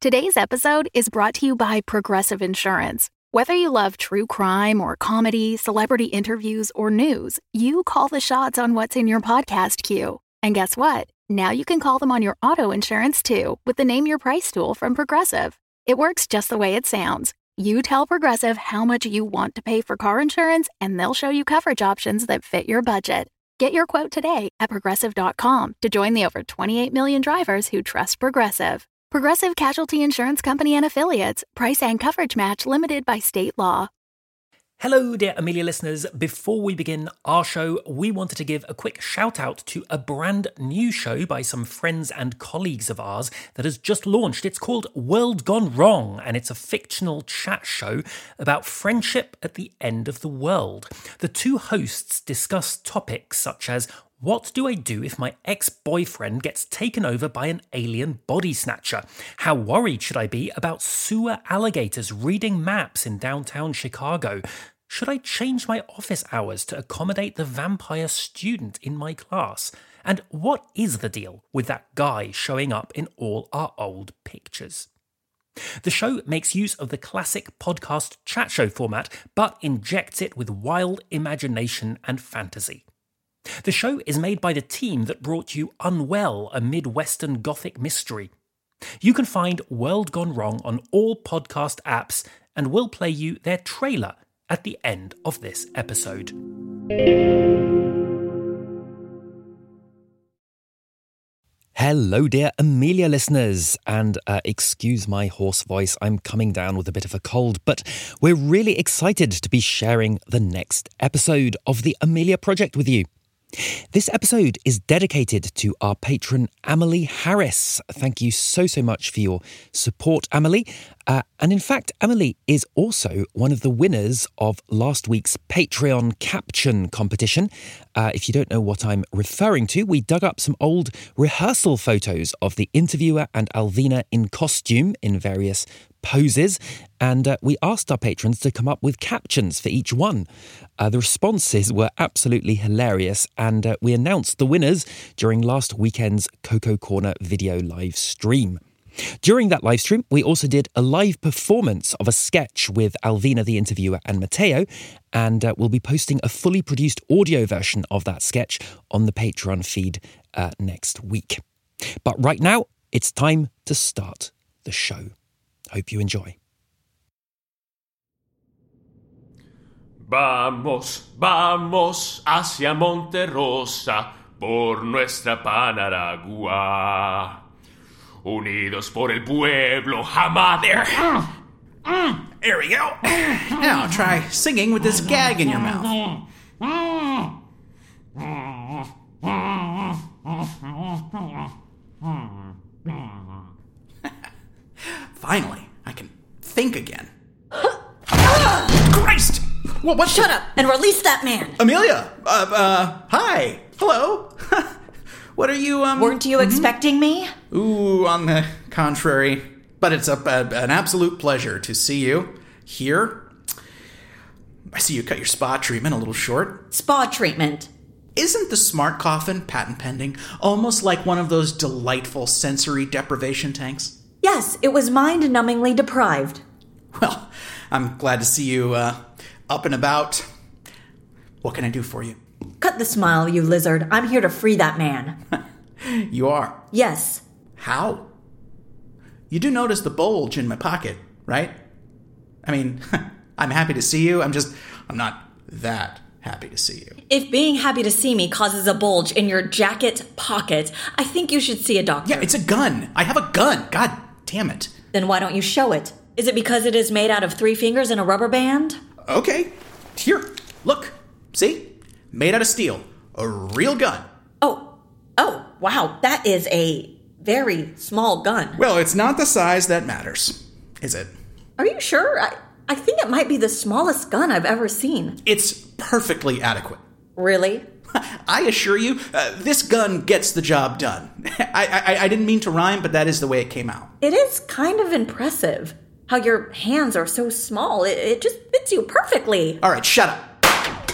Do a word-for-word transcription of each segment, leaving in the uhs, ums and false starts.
Today's episode is brought to you by Progressive Insurance. Whether you love true crime or comedy, celebrity interviews, or news, you call the shots on what's in your podcast queue. And guess what? Now you can call them on your auto insurance too with the Name Your Price tool from Progressive. It works just the way it sounds. You tell Progressive how much you want to pay for car insurance, and they'll show you coverage options that fit your budget. Get your quote today at Progressive dot com to join the over twenty-eight million drivers who trust Progressive. Progressive Casualty Insurance Company and Affiliates. Price and coverage match limited by state law. Hello, dear Amelia listeners. Before we begin our show, we wanted to give a quick shout out to a brand new show by some friends and colleagues of ours that has just launched. It's called World Gone Wrong, and it's a fictional chat show about friendship at the end of the world. The two hosts discuss topics such as what do I do if my ex-boyfriend gets taken over by an alien body snatcher? How worried should I be about sewer alligators reading maps in downtown Chicago? Should I change my office hours to accommodate the vampire student in my class? And what is the deal with that guy showing up in all our old pictures? The show makes use of the classic podcast chat show format, but injects it with wild imagination and fantasy. The show is made by the team that brought you Unwell, a Midwestern Gothic mystery. You can find World Gone Wrong on all podcast apps, and we'll play you their trailer at the end of this episode. Hello, dear Amelia listeners, and uh, excuse my hoarse voice, I'm coming down with a bit of a cold, but we're really excited to be sharing the next episode of the Amelia Project with you. This episode is dedicated to our patron, Amelie Harris. Thank you so, so much for your support, Amelie. Uh, and in fact, Amelie is also one of the winners of last week's Patreon Caption competition. Uh, if you don't know what I'm referring to, we dug up some old rehearsal photos of the interviewer and Alvina in costume in various poses, and uh, we asked our patrons to come up with captions for each one. Uh, the responses were absolutely hilarious, and uh, we announced the winners during last weekend's Coco Corner video live stream. During that live stream, we also did a live performance of a sketch with Alvina the interviewer and Matteo, and uh, we'll be posting a fully produced audio version of that sketch on the Patreon feed uh, next week. But right now, it's time to start the show. Hope you enjoy. Vamos, vamos hacia Monterrosa por nuestra Panaragua. Unidos por el pueblo, jamás there. Mm, mm, there we go. Now try singing with this gag in your mouth. Finally, I can think again. Christ! Well, what? Shut up and release that man. Amelia! Uh, uh, hi. Hello. What are you, um... Weren't you mm-hmm. expecting me? Ooh, on the contrary. But it's a, a, an absolute pleasure to see you here. I see you cut your spa treatment a little short. Spa treatment? Isn't the smart coffin, patent pending, almost like one of those delightful sensory deprivation tanks? Yes, it was mind-numbingly deprived. Well, I'm glad to see you, uh, up and about. What can I do for you? Cut the smile, you lizard. I'm here to free that man. You are? Yes. How? You do notice the bulge in my pocket, right? I mean, I'm happy to see you. I'm just, I'm not that happy to see you. If being happy to see me causes a bulge in your jacket pocket, I think you should see a doctor. Yeah, it's a gun. I have a gun. God damn it. Then why don't you show it? Is it because it is made out of three fingers and a rubber band? Okay. Here, look. See? Made out of steel. A real gun. Oh. Oh, wow. That is a very small gun. Well, it's not the size that matters, is it? Are you sure? I, I think it might be the smallest gun I've ever seen. It's perfectly adequate. Really? I assure you, uh, this gun gets the job done. I, I I didn't mean to rhyme, but that is the way it came out. It is kind of impressive how your hands are so small. It, it just fits you perfectly. All right, shut up.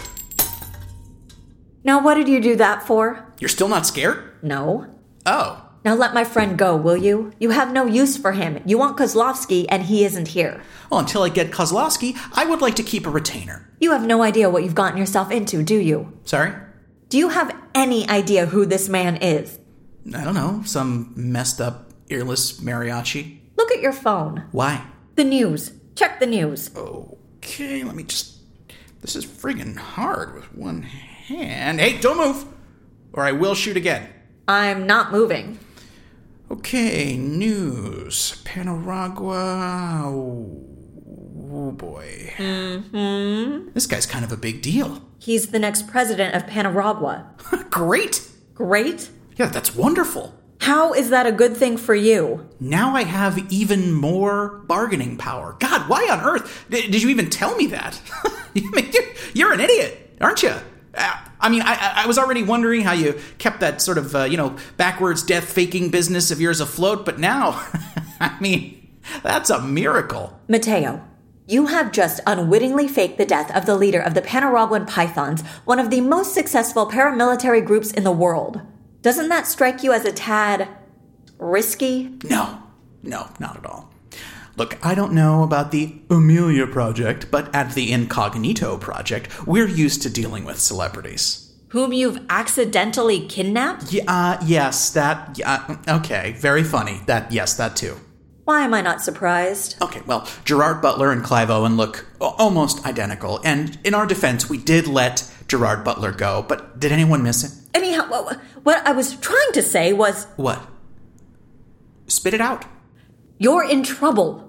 Now, what did you do that for? You're still not scared? No. Oh, Now let my friend go, will you? You have no use for him. You want Kozlovsky, and he isn't here. Well, until I get Kozlovsky, I would like to keep a retainer. You have no idea what you've gotten yourself into, do you? Sorry? Do you have any idea who this man is? I don't know. Some messed up, earless mariachi. Look at your phone. Why? The news. Check the news. Okay, let me just... This is friggin' hard with one hand. Hey, don't move, or I will shoot again. I'm not moving. Okay, news. Panoragua. Oh, oh boy. Mm-hmm. This guy's kind of a big deal. He's the next president of Panoragua. Great. Great? Yeah, that's wonderful. How is that a good thing for you? Now I have even more bargaining power. God, why on earth did, did you even tell me that? You're an idiot, aren't you? I mean, I, I was already wondering how you kept that sort of, uh, you know, backwards death-faking business of yours afloat, but now, I mean, that's a miracle. Mateo, you have just unwittingly faked the death of the leader of the Panaraguan Pythons, one of the most successful paramilitary groups in the world. Doesn't that strike you as a tad risky? No, no, not at all. Look, I don't know about the Amelia Project, but at the Incognito Project, we're used to dealing with celebrities. Whom you've accidentally kidnapped? Yeah, uh, yes, that, yeah, okay, very funny. That, yes, that too. Why am I not surprised? Okay, well, Gerard Butler and Clive Owen look almost identical, and in our defense, we did let Gerard Butler go, but did anyone miss it? Anyhow, what I was trying to say was... What? Spit it out. You're in trouble.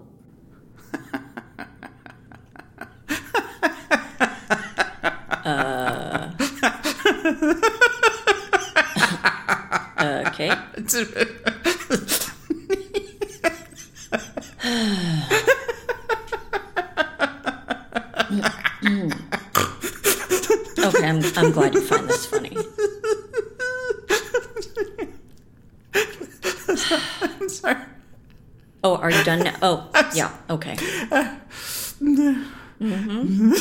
uh... okay. Okay, I'm, I'm glad you find this funny. I'm sorry. Oh, are you done now? Oh, yeah, okay. Mm-hmm.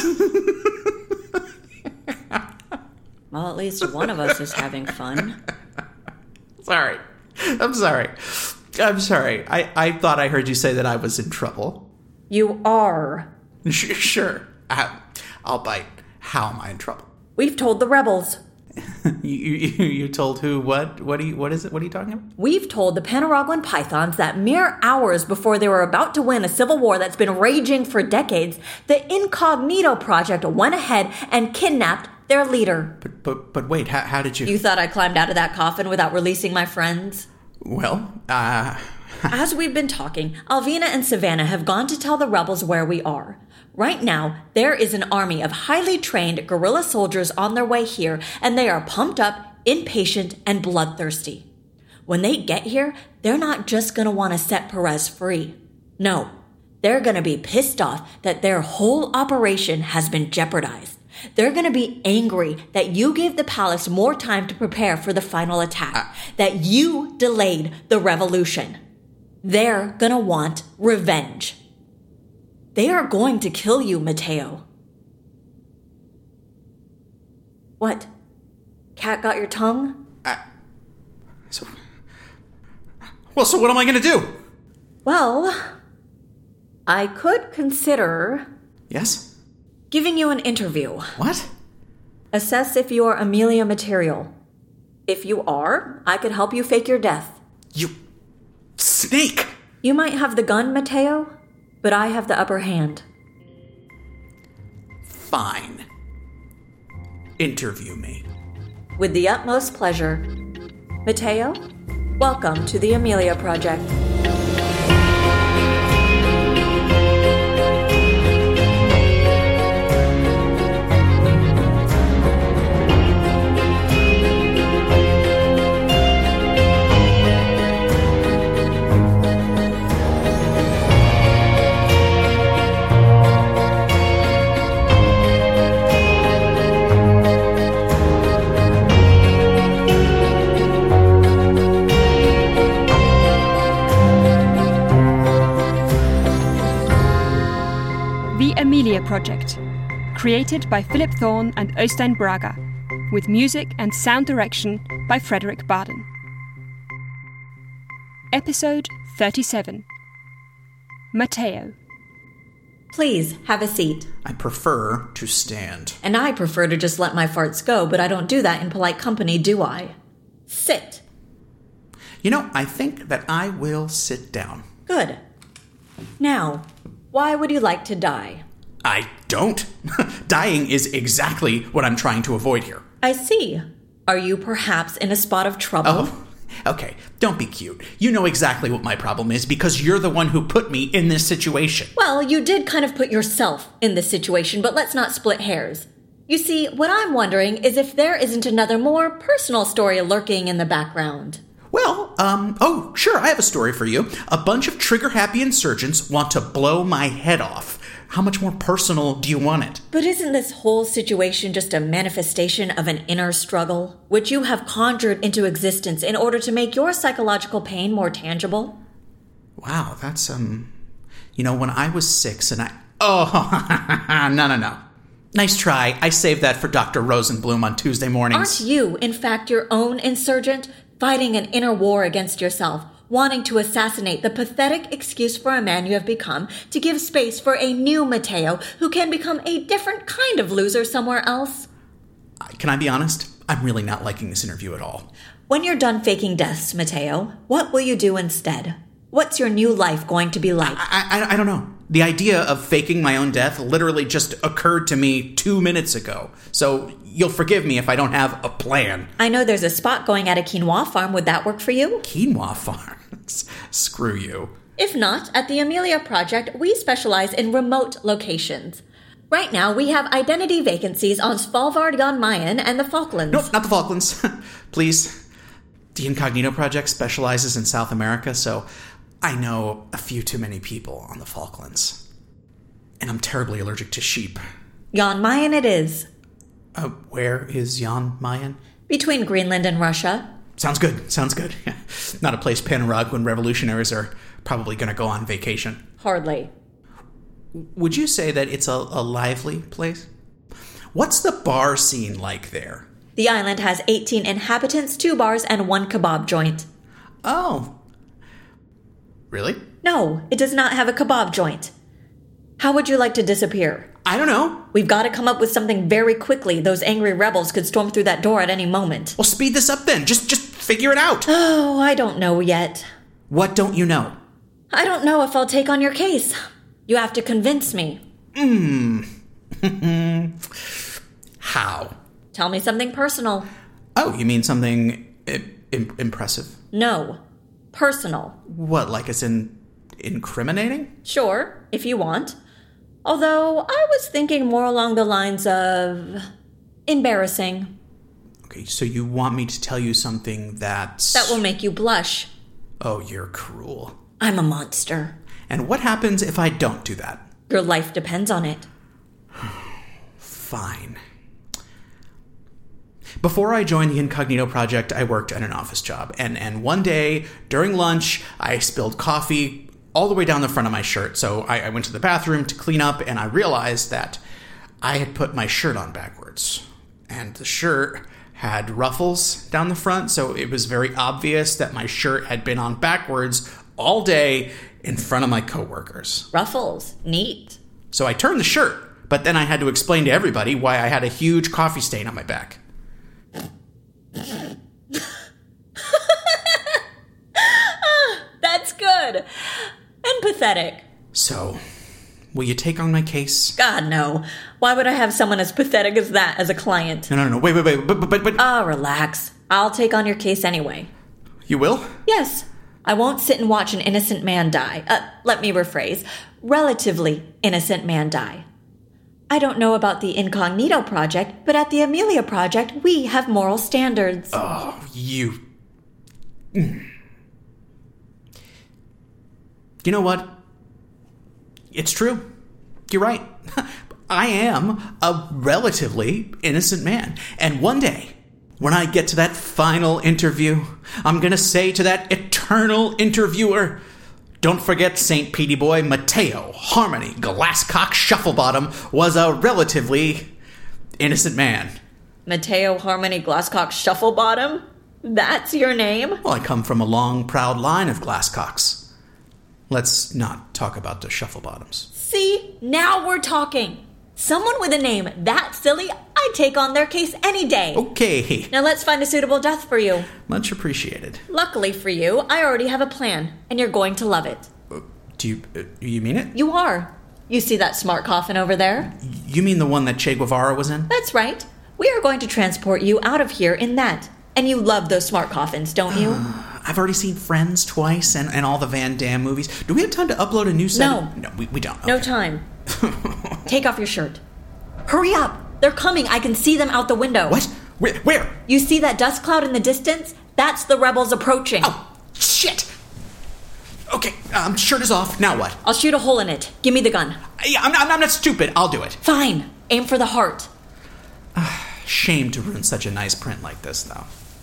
Well, at least one of us is having fun. Sorry. I'm sorry. I'm sorry. I, I thought I heard you say that I was in trouble. You are. Sure. sure. I, I'll bite. How am I in trouble? We've told the rebels. you, you you told who? What? What do you? What is it? What are you talking about? We've told the Panaraguan Pythons that mere hours before they were about to win a civil war that's been raging for decades, the Incognito Project went ahead and kidnapped their leader. But but but wait, how, how did you? You thought I climbed out of that coffin without releasing my friends? Well, uh... As we've been talking, Alvina and Savannah have gone to tell the rebels where we are. Right now, there is an army of highly trained guerrilla soldiers on their way here, and they are pumped up, impatient, and bloodthirsty. When they get here, they're not just going to want to set Perez free. No, they're going to be pissed off that their whole operation has been jeopardized. They're going to be angry that you gave the palace more time to prepare for the final attack, uh, that you delayed the revolution. They're going to want revenge. They are going to kill you, Mateo. What? Cat got your tongue? Uh, so, well, so what am I going to do? Well, I could consider... Yes? Giving you an interview. What? Assess if you're Amelia material. If you are, I could help you fake your death. You... snake! You might have the gun, Mateo, but I have the upper hand. Fine. Interview me. With the utmost pleasure. Mateo, welcome to the Amelia Project. Amelia Project, created by Philip Thorne and Øystein Braga, with music and sound direction by Frederick Baden. Episode thirty-seven. Matteo. Please, have a seat. I prefer to stand. And I prefer to just let my farts go, but I don't do that in polite company, do I? Sit. You know, I think that I will sit down. Good. Now, why would you like to die? I don't. Dying is exactly what I'm trying to avoid here. I see. Are you perhaps in a spot of trouble? Oh, okay. Don't be cute. You know exactly what my problem is because you're the one who put me in this situation. Well, you did kind of put yourself in this situation, but let's not split hairs. You see, what I'm wondering is if there isn't another more personal story lurking in the background. Well, um, oh, sure, I have a story for you. A bunch of trigger-happy insurgents want to blow my head off. How much more personal do you want it? But isn't this whole situation just a manifestation of an inner struggle, which you have conjured into existence in order to make your psychological pain more tangible? Wow, that's, um... You know, when I was six and I... Oh, no, no, no. Nice try. I saved that for Doctor Rosenblum on Tuesday mornings. Aren't you, in fact, your own insurgent, fighting an inner war against yourself, wanting to assassinate the pathetic excuse for a man you have become to give space for a new Matteo who can become a different kind of loser somewhere else? Can I be honest? I'm really not liking this interview at all. When you're done faking deaths, Matteo, what will you do instead? What's your new life going to be like? I, I, I don't know. The idea of faking my own death literally just occurred to me two minutes ago. So you'll forgive me if I don't have a plan. I know there's a spot going at a quinoa farm. Would that work for you? Quinoa farms? Screw you. If not, at the Amelia Project, we specialize in remote locations. Right now, we have identity vacancies on Svalbard, Jan Mayen, and the Falklands. Nope, not the Falklands. Please. The Incognito Project specializes in South America, so I know a few too many people on the Falklands. And I'm terribly allergic to sheep. Jan Mayen it is. Uh, where is Jan Mayen? Between Greenland and Russia. Sounds good, sounds good. Not a place Pan-Araguan revolutionaries are probably going to go on vacation. Hardly. Would you say that it's a, a lively place? What's the bar scene like there? The island has eighteen inhabitants, two bars, and one kebab joint. Oh. Really? No, it does not have a kebab joint. How would you like to disappear? I don't know. We've got to come up with something very quickly. Those angry rebels could storm through that door at any moment. Well, speed this up then. Just just figure it out. Oh, I don't know yet. What don't you know? I don't know if I'll take on your case. You have to convince me. Hmm. How? Tell me something personal. Oh, you mean something I- im- impressive? No. Personal. What, like as in incriminating? Sure, if you want. Although I was thinking more along the lines of embarrassing. Okay, so you want me to tell you something that's... That will make you blush. Oh, you're cruel. I'm a monster. And what happens if I don't do that? Your life depends on it. Fine. Before I joined the Incognito Project, I worked at an office job. And, and one day, during lunch, I spilled coffee all the way down the front of my shirt. So I, I went to the bathroom to clean up, and I realized that I had put my shirt on backwards. And the shirt had ruffles down the front, so it was very obvious that my shirt had been on backwards all day in front of my coworkers. Ruffles. Neat. So I turned the shirt, but then I had to explain to everybody why I had a huge coffee stain on my back. That's good. And pathetic. So, will you take on my case? God, no. Why would I have someone as pathetic as that as a client? No, no, no, wait, wait, wait, but, but, but... Ah, relax. I'll take on your case anyway. You will? Yes. I won't sit and watch an innocent man die. Uh, let me rephrase. Relatively innocent man die. I don't know about the Incognito Project, but at the Amelia Project, we have moral standards. Oh, you... Mm. You know what? It's true. You're right. I am a relatively innocent man. And one day, when I get to that final interview, I'm going to say to that eternal interviewer, don't forget Saint Petey Boy Matteo Harmony Glasscock Shufflebottom was a relatively innocent man. Matteo Harmony Glasscock Shufflebottom? That's your name? Well, I come from a long, proud line of Glasscocks. Let's not talk about the Shufflebottoms. See? Now we're talking. Someone with a name that silly, I'd take on their case any day. Okay. Now let's find a suitable death for you. Much appreciated. Luckily for you, I already have a plan, and you're going to love it. Uh, do you, uh, you mean it? You are. You see that smart coffin over there? You mean the one that Che Guevara was in? That's right. We are going to transport you out of here in that. And you love those smart coffins, don't you? I've already seen Friends twice and, and all the Van Damme movies. Do we have time to upload a new set? No. No, we, we don't. Okay. No time. Take off your shirt. Hurry up. They're coming. I can see them out the window. What? Where? Where? You see that dust cloud in the distance? That's the rebels approaching. Oh, shit. Okay, um, shirt is off. Now what? I'll shoot a hole in it. Give me the gun. Yeah, I'm not, I'm not stupid. I'll do it. Fine. Aim for the heart. Shame to ruin such a nice print like this, though.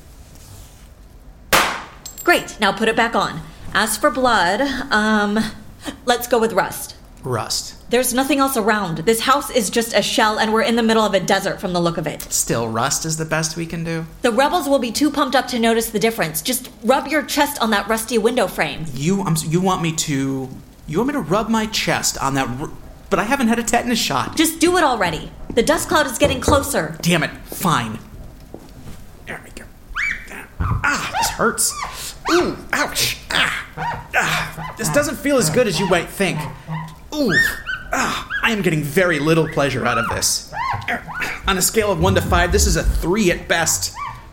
Great. Now put it back on. As for blood, um, let's go with rust. Rust. There's nothing else around. This house is just a shell, and we're in the middle of a desert from the look of it. Still, rust is the best we can do? The rebels will be too pumped up to notice the difference. Just rub your chest on that rusty window frame. You, um, you want me to... You want me to rub my chest on that... R- but I haven't had a tetanus shot. Just do it already. The dust cloud is getting closer. Damn it. Fine. There we go. Ah, this hurts. Ooh, ouch. Ah, ah. This doesn't feel as good as you might think. Ooh. Ah, I am getting very little pleasure out of this. On a scale of one to five, this is a three at best.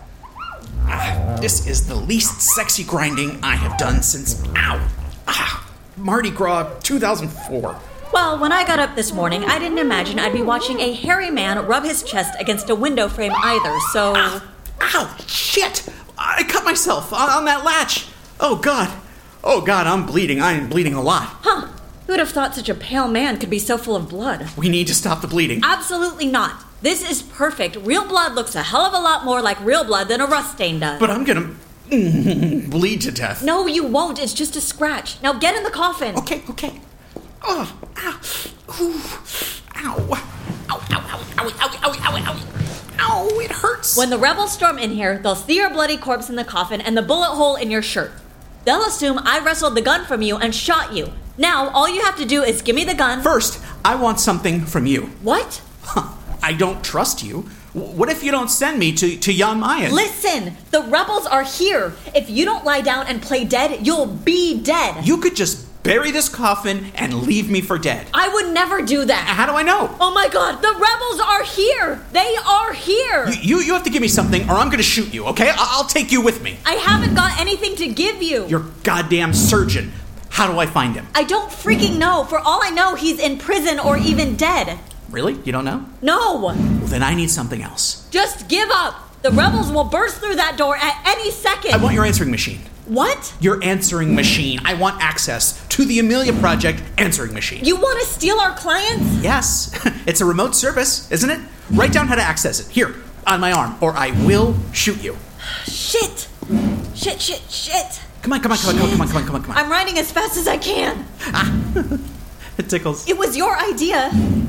Ah, this is the least sexy grinding I have done since, ow, ah, Mardi Gras two thousand four. Well, when I got up this morning, I didn't imagine I'd be watching a hairy man rub his chest against a window frame either, so... Ow, ow, shit! I cut myself on, on that latch. Oh, God. Oh, God, I'm bleeding. I am bleeding a lot. Huh. Who would have thought such a pale man could be so full of blood? We need to stop the bleeding. Absolutely not. This is perfect. Real blood looks a hell of a lot more like real blood than a rust stain does. But I'm gonna mm, bleed to death. No, you won't. It's just a scratch. Now get in the coffin. Okay, okay. Oh, ow. Ooh. Ow. Ow, ow, ow, ow, ow, ow, ow, ow. Ow, it hurts. When the rebels storm in here, they'll see your bloody corpse in the coffin and the bullet hole in your shirt. They'll assume I wrestled the gun from you and shot you. Now, all you have to do is give me the gun. First, I want something from you. What? Huh. I don't trust you. W- what if you don't send me to, to Jan Mayen? Listen, the rebels are here. If you don't lie down and play dead, you'll be dead. You could just bury this coffin and leave me for dead. I would never do that. How do I know? Oh my God, the rebels are here. They are here. You, you, you have to give me something or I'm going to shoot you, okay? I- I'll take you with me. I haven't got anything to give you. You're a goddamn surgeon. How do I find him? I don't freaking know. For all I know, he's in prison or even dead. Really? You don't know? No. Well, then I need something else. Just give up. The rebels will burst through that door at any second. I want your answering machine. What? Your answering machine. I want access to the Amelia Project answering machine. You want to steal our clients? Yes. It's a remote service, isn't it? Write down how to access it. Here, on my arm, or I will shoot you. Shit. Shit, shit, shit. Come on, come on, come on, come on, come on, come on, come on, come on. I'm writing as fast as I can. Ah. It tickles. It was your idea.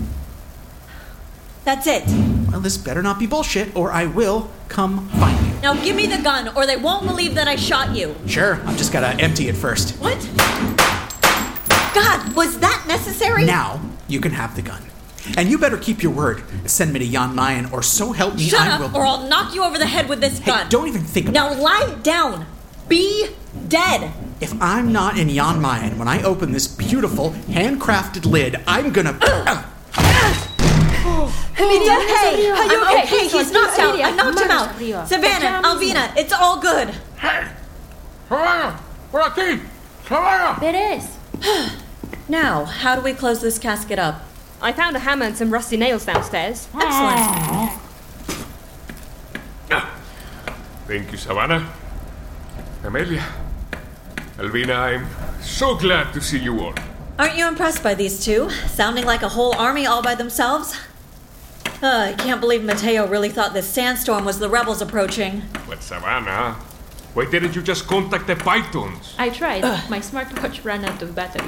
That's it. Well, this better not be bullshit, or I will come find you. Now give me the gun, or they won't believe that I shot you. Sure, I've just gotta empty it first. What? God, was that necessary? Now, you can have the gun. And you better keep your word. Send me to Jan Mayen, or so help me, Shut I up, will... or I'll knock you over the head with this Hey, gun. don't even think about Now lie down. Be dead. If I'm not in Jan Mayen when I open this beautiful, handcrafted lid, I'm gonna... Uh, Amelia, Hey, are you I'm okay? okay. He's knocked out. I knocked him out. Manos Savannah, Alvina, it's all good. Savannah, por aquí. Savannah. Perez. Now, how do we close this casket up? I found a hammer and some rusty nails downstairs. Excellent. Thank you, Savannah. Amelia. Alvina, I'm so glad to see you all. Aren't you impressed by these two? Sounding like a whole army all by themselves? Uh, I can't believe Mateo really thought this sandstorm was the rebels approaching. But Savannah, why didn't you just contact the Pythons? I tried. My smartwatch ran out of battery.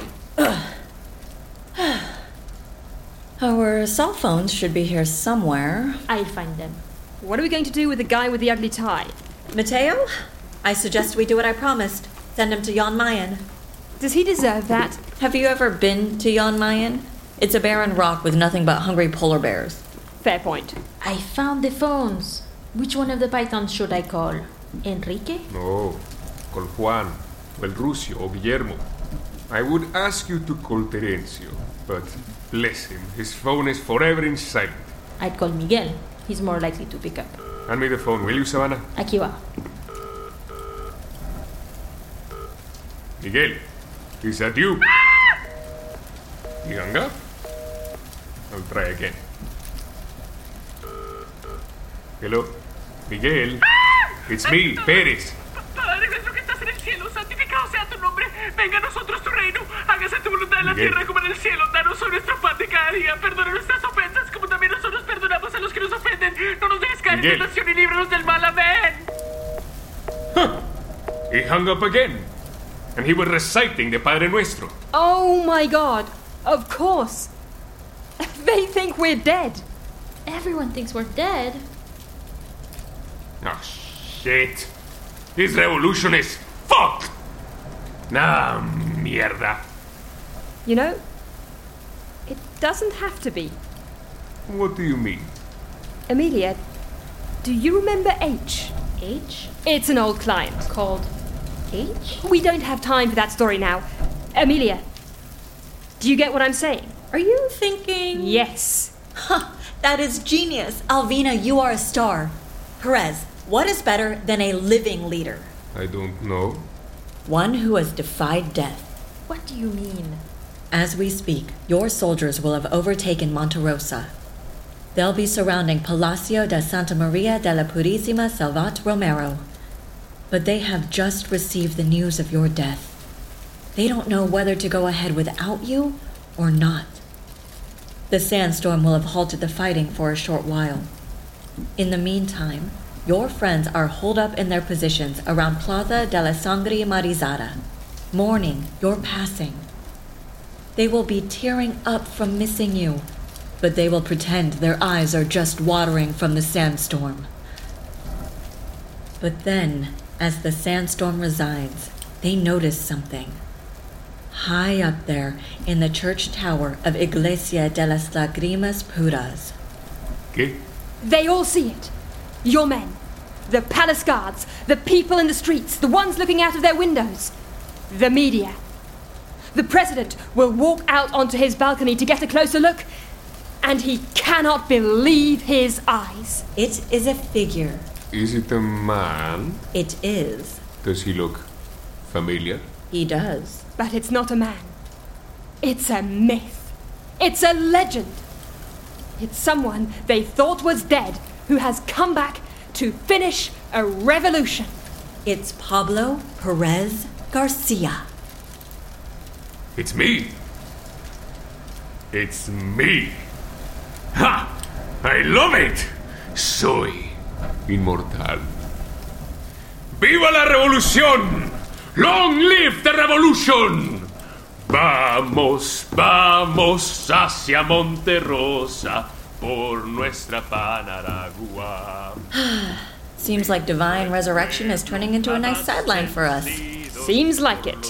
Our cell phones should be here somewhere. I'll find them. What are we going to do with the guy with the ugly tie? Mateo, I suggest we do what I promised. Send him to Jan Mayen. Does he deserve that? Have you ever been to Jan Mayen? It's a barren rock with nothing but hungry polar bears. Fair point. I found the phones. Which one of the pythons should I call? Enrique? No, call Juan, o el Rusio, o Guillermo. I would ask you to call Terencio, but bless him, his phone is forever in silent. I'd call Miguel. He's more likely to pick up. Hand me the phone, will you, Savannah? Aquí va. Miguel, is that you? He hung up? I'll try again. Hello, Miguel. It's me, Pérez. Padre nuestro que estás en el cielo, santificado sea tu nombre. Venga a nosotros tu reino. Hágase tu voluntad en la Miguel. tierra como en el cielo. Danos hoy nuestro pan de cada día. Perdona nuestras ofensas como también nosotros perdonamos a los que nos ofenden. No nos dejes caer en Miguel. tentación y líbranos del mal. Amén. He hung up again. And he was reciting the Padre Nuestro. Oh my god. Of course. They think we're dead. Everyone thinks we're dead. Oh, shit. This revolution is fucked. Nah, mierda. You know, it doesn't have to be. What do you mean? Amelia, do you remember H? H? It's an old client. Called H? We don't have time for that story now. Amelia, do you get what I'm saying? Are you thinking... Yes. Huh, that is genius. Alvina, you are a star. Perez, what is better than a living leader? I don't know. One who has defied death. What do you mean? As we speak, your soldiers will have overtaken Monte Rosa. They'll be surrounding Palacio de Santa Maria de la Purísima Salvat Romero. But they have just received the news of your death. They don't know whether to go ahead without you or not. The sandstorm will have halted the fighting for a short while. In the meantime, your friends are holed up in their positions around Plaza de la Sangre Marizada, mourning your passing. They will be tearing up from missing you, but they will pretend their eyes are just watering from the sandstorm. But then, as the sandstorm resides, they notice something. High up there in the church tower of Iglesia de las Lágrimas Puras. ¿Qué? They all see it. Your men, the palace guards, the people in the streets, the ones looking out of their windows, the media. The president will walk out onto his balcony to get a closer look, and he cannot believe his eyes. It is a figure. Is it a man? It is. Does he look familiar? He does. But it's not a man. It's a myth. It's a legend. It's someone they thought was dead who has come back to finish a revolution. It's Pablo Perez Garcia. It's me. It's me. Ha! I love it. Soy inmortal. ¡Viva la revolución! Long live the revolution! Vamos, vamos hacia Monterrosa por nuestra Panaragua. Seems like divine resurrection is turning into a nice sideline for us. Seems like it.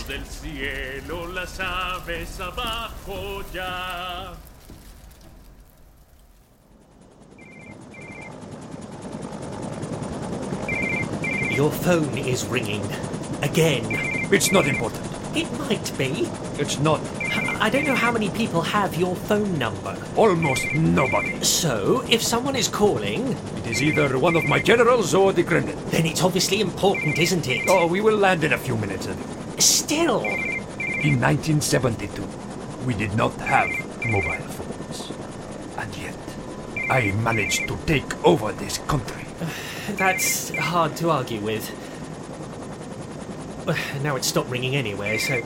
Your phone is ringing. Again. It's not important. It might be. It's not. I don't know how many people have your phone number. Almost nobody. So, if someone is calling... It is either one of my generals or the Kremlin. Then it's obviously important, isn't it? Oh, we will land in a few minutes. Still. In nineteen seventy-two, we did not have mobile phones. And yet, I managed to take over this country. That's hard to argue with. Now it's stopped ringing anyway, so...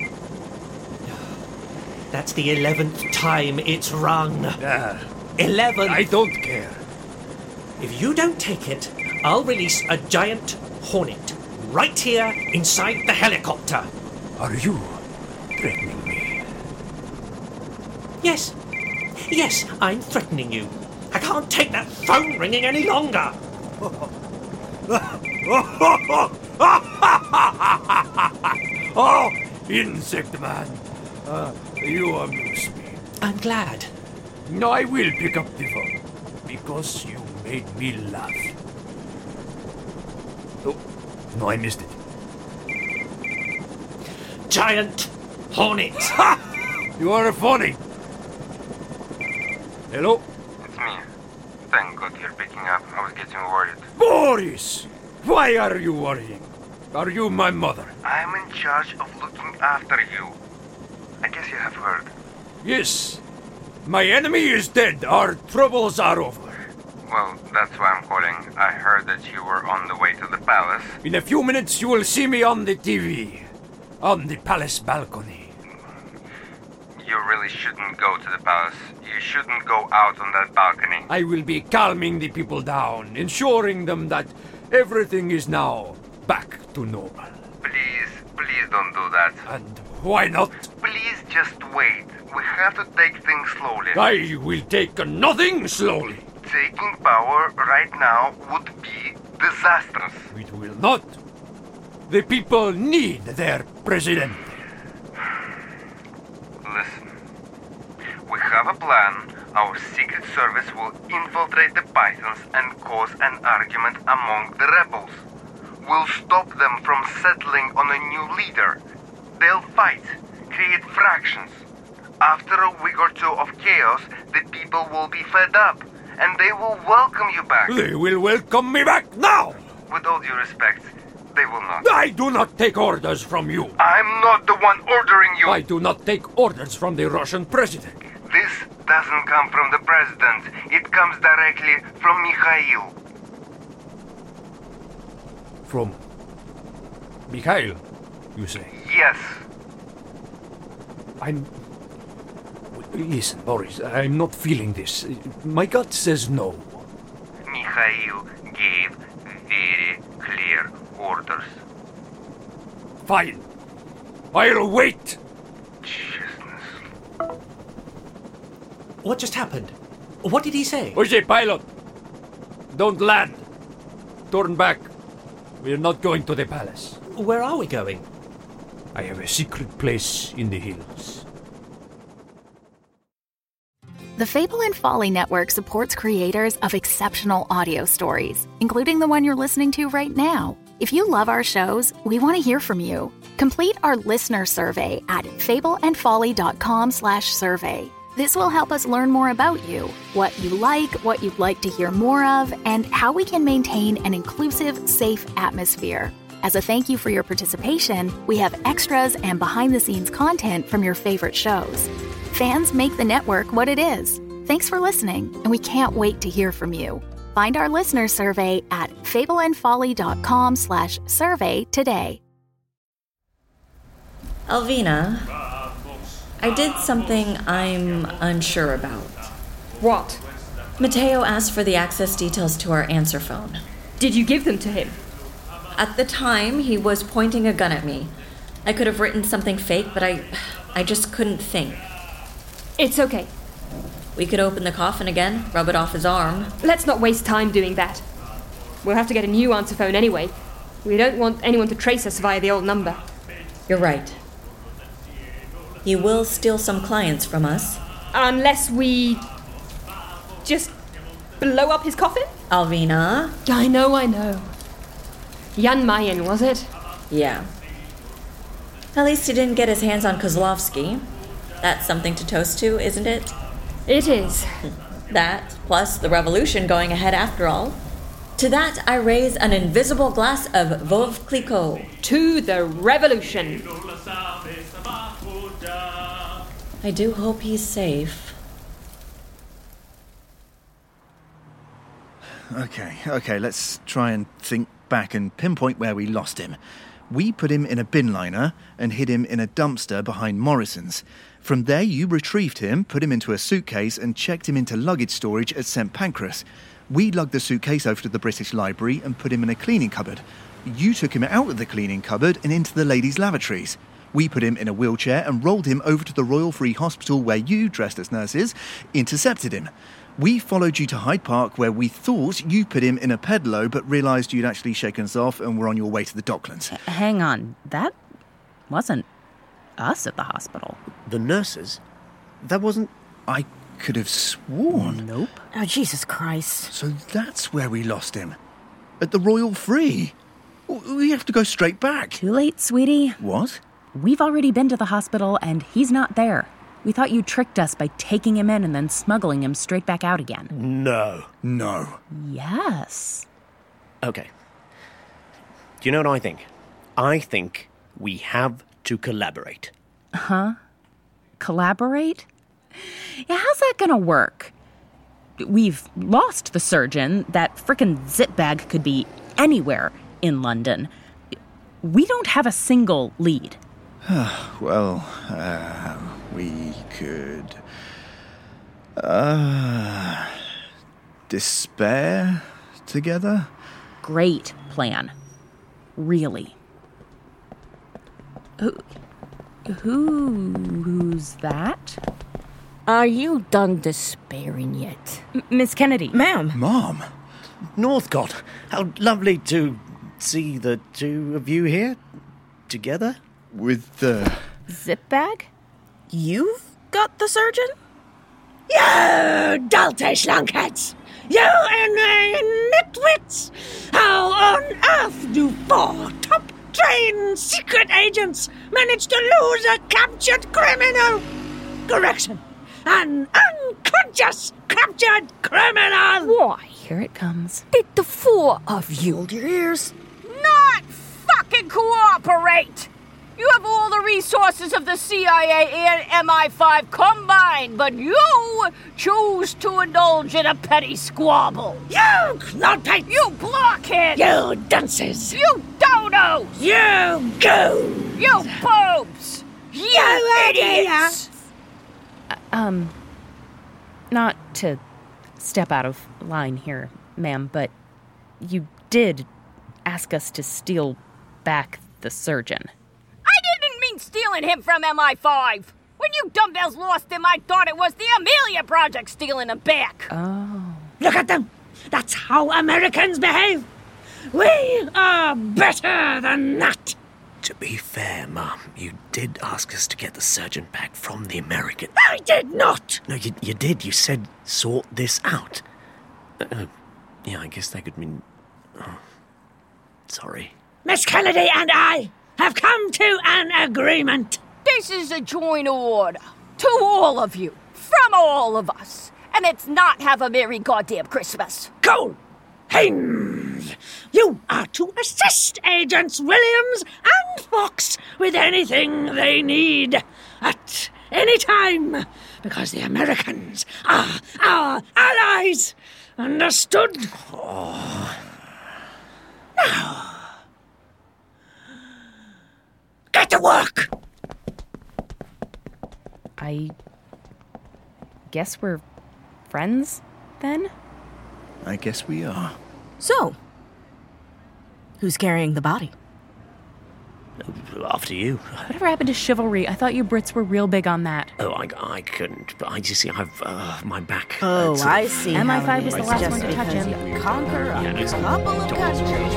That's the eleventh time it's rung. Ah, Eleven. I don't care. If you don't take it, I'll release a giant hornet right here inside the helicopter. Are you threatening me? Yes. Yes, I'm threatening you. I can't take that phone ringing any longer. Oh, Insect Man. Uh, you amuse me. I'm glad. No, I will pick up the phone because you made me laugh. Oh, no, I missed it. Giant Hornet. Ha! You are funny. Hello? It's me. Thank God you're picking up. I was getting worried. Boris! Why are you worrying? Are you my mother? I'm in charge of looking after you. I guess you have heard. Yes. My enemy is dead. Our troubles are over. Well, that's why I'm calling. I heard that you were on the way to the palace. In a few minutes you will see me on the T V. On the palace balcony. You really shouldn't go to the palace. You shouldn't go out on that balcony. I will be calming the people down, ensuring them that everything is now back to normal. Please, please don't do that. And why not? Please just wait. We have to take things slowly. I will take nothing slowly. Taking power right now would be disastrous. It will not. The people need their president. Listen. We have a plan. Our secret service will infiltrate the Pythons and cause an argument among the rebels. We'll stop them from settling on a new leader. They'll fight, create fractions. After a week or two of chaos, the people will be fed up, and they will welcome you back. They will welcome me back now! With all due respect, they will not. I do not take orders from you. I'm not the one ordering you. I do not take orders from the Russian president. This doesn't come from the president. It comes directly from Mikhail. From Mikhail, you say? Yes. I'm... Listen, Boris, I'm not feeling this. My gut says no. Mikhail gave very clear orders. Fine. I'll wait. Jesus. What just happened? What did he say? Oye, pilot. Don't land. Turn back. We're not going to the palace. Where are we going? I have a secret place in the hills. The Fable and Folly Network supports creators of exceptional audio stories, including the one you're listening to right now. If you love our shows, we want to hear from you. Complete our listener survey at fableandfolly.com slash survey. This will help us learn more about you, what you like, what you'd like to hear more of, and how we can maintain an inclusive, safe atmosphere. As a thank you for your participation, we have extras and behind-the-scenes content from your favorite shows. Fans make the network what it is. Thanks for listening, and we can't wait to hear from you. Find our listener survey at fableandfolly.com slash survey today. Alvina, I did something I'm unsure about. What? Mateo asked for the access details to our answer phone. Did you give them to him? At the time, he was pointing a gun at me. I could have written something fake, but I, I just couldn't think. It's okay. We could open the coffin again, rub it off his arm. Let's not waste time doing that. We'll have to get a new answer phone anyway. We don't want anyone to trace us via the old number. You're right. He will steal some clients from us. Unless we... just blow up his coffin? Alvina? I know, I know. Jan Mayen, was it? Yeah. At least he didn't get his hands on Kozlovsky. That's something to toast to, isn't it? It is. That, plus the revolution going ahead after all. To that, I raise an invisible glass of Veuve Clicquot. To the revolution. I do hope he's safe. Okay, okay, let's try and think back and pinpoint where we lost him. We put him in a bin liner and hid him in a dumpster behind Morrison's. From there, you retrieved him, put him into a suitcase and checked him into luggage storage at Saint Pancras. We lugged the suitcase over to the British Library and put him in a cleaning cupboard. You took him out of the cleaning cupboard and into the ladies' lavatories. We put him in a wheelchair and rolled him over to the Royal Free Hospital where you, dressed as nurses, intercepted him. We followed you to Hyde Park, where we thought you put him in a pedalo, but realised you'd actually shaken us off and were on your way to the Docklands. H- hang on. That wasn't us at the hospital. The nurses? That wasn't... I could have sworn. Nope. Oh, Jesus Christ. So that's where we lost him. At the Royal Free. We have to go straight back. Too late, sweetie. What? We've already been to the hospital, and he's not there. We thought you tricked us by taking him in and then smuggling him straight back out again. No. No. Yes. Okay. Do you know what I think? I think we have to collaborate. Huh? Collaborate? Yeah, how's that gonna work? We've lost the surgeon. That frickin' zip bag could be anywhere in London. We don't have a single lead. Well, uh, we could... Uh... despair together? Great plan. Really. Who... Who... Who's that? Are you done despairing yet? M- Miss Kennedy. Ma'am. Mom. Northcott, how lovely to see the two of you here together. With the... Zip bag? You've got the surgeon? You dirty slunkheads! You inane nitwits! How on earth do four top-trained secret agents manage to lose a captured criminal? Correction, an unconscious captured criminal! Why? Here it comes. Did the four of you hold your ears? Not fucking cooperate! You have all the resources of the C I A and M I five combined, but you choose to indulge in a petty squabble. You clodpate! You blockheads! You dunces! You dodos! You goons! You boobs! You, you idiots! Uh, um, not to step out of line here, ma'am, but you did ask us to steal back the surgeon. Stealing him from M I five. When you dumbbells lost him, I thought it was the Amelia Project stealing him back. Oh. Look at them. That's how Americans behave. We are better than that. To be fair, Mum, you did ask us to get the surgeon back from the American... I did not! No, you, you did. You said, sort this out. Uh, yeah, I guess that could mean... Oh, sorry. Miss Kennedy and I have come to an agreement. This is a joint order. To all of you. From all of us. And it's not have a merry goddamn Christmas. Cole! Haynes! You are to assist Agents Williams and Fox with anything they need. At any time. Because the Americans are our allies. Understood? Oh. Now... get to work! I guess we're friends, then? I guess we are. So, who's carrying the body? After you. Whatever happened to chivalry? I thought you Brits were real big on that. Oh, I, I couldn't, but I just see I've, uh, my back. Oh, uh, I see. M I five was the last one to touch him. You conquer a yeah, no, couple of countries.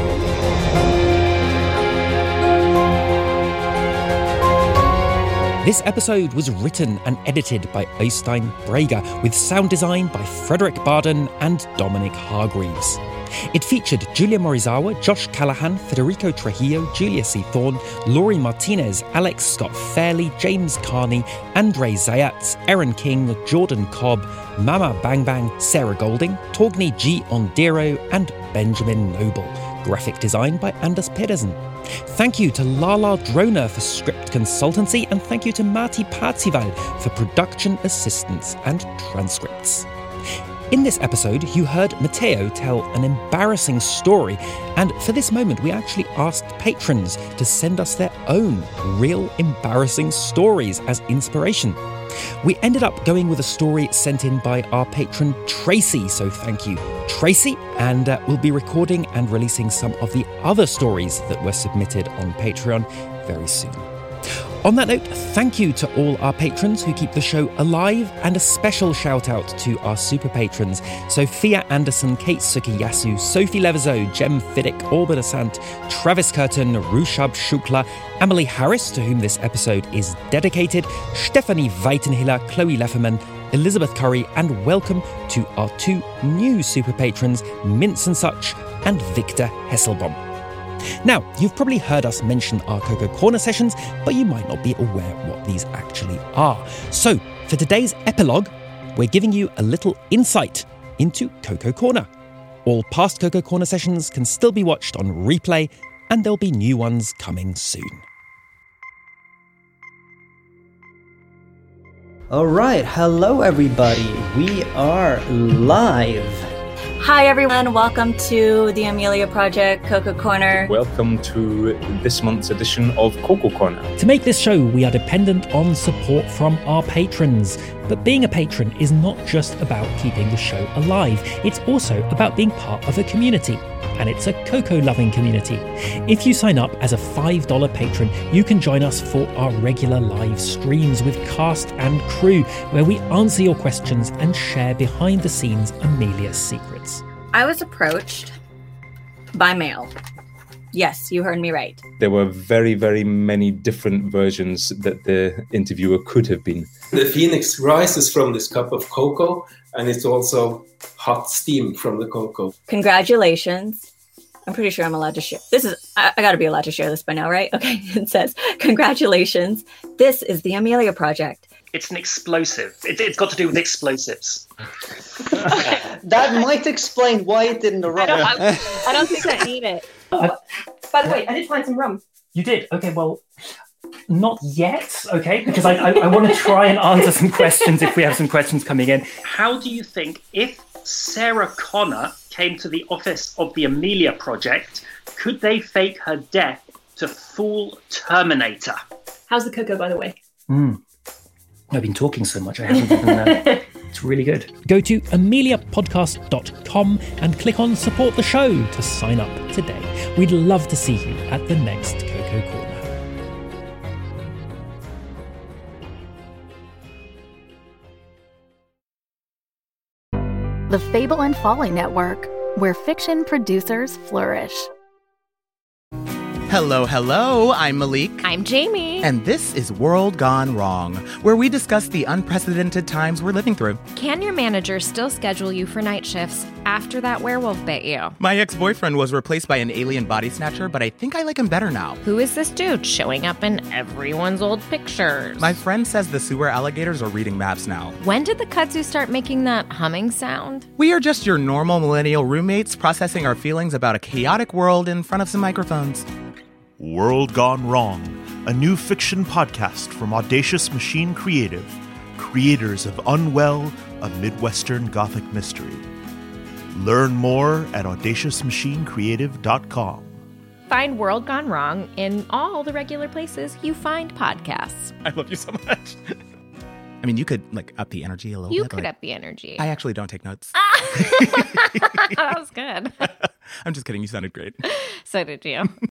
This episode was written and edited by Øystein Brega, with sound design by Frederick Barden and Dominic Hargreaves. It featured Julia Morizawa, Josh Callahan, Federico Trujillo, Julia C. Thorne, Laurie Martinez, Alex Scott Fairley, James Carney, Andre Zayat, Erin King, Jordan Cobb, Mama Bang Bang, Sarah Golding, Torgny G. Ondero, and Benjamin Noble. Graphic design by Anders Pedersen. Thank you to Lala Droner for script consultancy, and thank you to Marty Parzival for production assistance and transcripts. In this episode, you heard Matteo tell an embarrassing story, and for this moment, we actually asked patrons to send us their own real embarrassing stories as inspiration. We ended up going with a story sent in by our patron Tracy, so thank you, Tracy, and uh, we'll be recording and releasing some of the other stories that were submitted on Patreon very soon. On that note, thank you to all our patrons who keep the show alive, and a special shout out to our super patrons: Sophia Anderson, Kate Sukiyasu, Sophie Levizo, Jem Fiddick, Orban Asant, Travis Curtin, Rushab Shukla, Emily Harris, to whom this episode is dedicated, Stephanie Weitenhiller, Chloe Lefferman, Elizabeth Curry, and welcome to our two new super patrons, Mince and Such and Victor Hesselbaum. Now, you've probably heard us mention our Coco Corner sessions, but you might not be aware what these actually are. So, for today's epilogue, we're giving you a little insight into Coco Corner. All past Coco Corner sessions can still be watched on replay, and there'll be new ones coming soon. All right, hello everybody. We are live. Hi everyone, welcome to the Amelia Project Coco Corner. Welcome to this month's edition of Coco Corner. To make this show, we are dependent on support from our patrons. But being a patron is not just about keeping the show alive, it's also about being part of a community. And it's a Coco-loving community. If you sign up as a five dollars patron, you can join us for our regular live streams with cast and crew, where we answer your questions and share behind-the-scenes Amelia secrets. I was approached by mail. Yes, you heard me right. There were very, very many different versions that the interviewer could have been. The phoenix rises from this cup of cocoa, and it's also hot steam from the cocoa. Congratulations. I'm pretty sure I'm allowed to share. This is, I, I gotta be allowed to share this by now, right? Okay, it says, congratulations. This is the Amelia Project. It's an explosive. It, it's got to do with explosives. That might explain why it didn't arrive. I don't, I, I don't think I need it. Uh, By the way, I did find some rum. You did? Okay, well, not yet, okay? Because I, I, I want to try and answer some questions if we have some questions coming in. How do you think, if Sarah Connor came to the office of the Amelia Project, could they fake her death to fool Terminator? How's the cocoa, by the way? Mm. I've been talking so much, I haven't even... Uh, it's really good. Go to amelia podcast dot com and click on Support the Show to sign up today. We'd love to see you at the next Coco Corner. The Fable and Folly Network, where fiction producers flourish. Hello, hello, I'm Malik. I'm Jamie. And this is World Gone Wrong, where we discuss the unprecedented times we're living through. Can your manager still schedule you for night shifts after that werewolf bit you? My ex-boyfriend was replaced by an alien body snatcher, but I think I like him better now. Who is this dude showing up in everyone's old pictures? My friend says the sewer alligators are reading maps now. When did the kudzu start making that humming sound? We are just your normal millennial roommates processing our feelings about a chaotic world in front of some microphones. World Gone Wrong, a new fiction podcast from Audacious Machine Creative, creators of Unwell, a Midwestern Gothic mystery. Learn more at audacious machine creative dot com. Find World Gone Wrong in all the regular places you find podcasts. I love you so much. I mean, you could, like, up the energy a little you bit. You could like, up the energy. I actually don't take notes. That was good. I'm just kidding. You sounded great. So did you.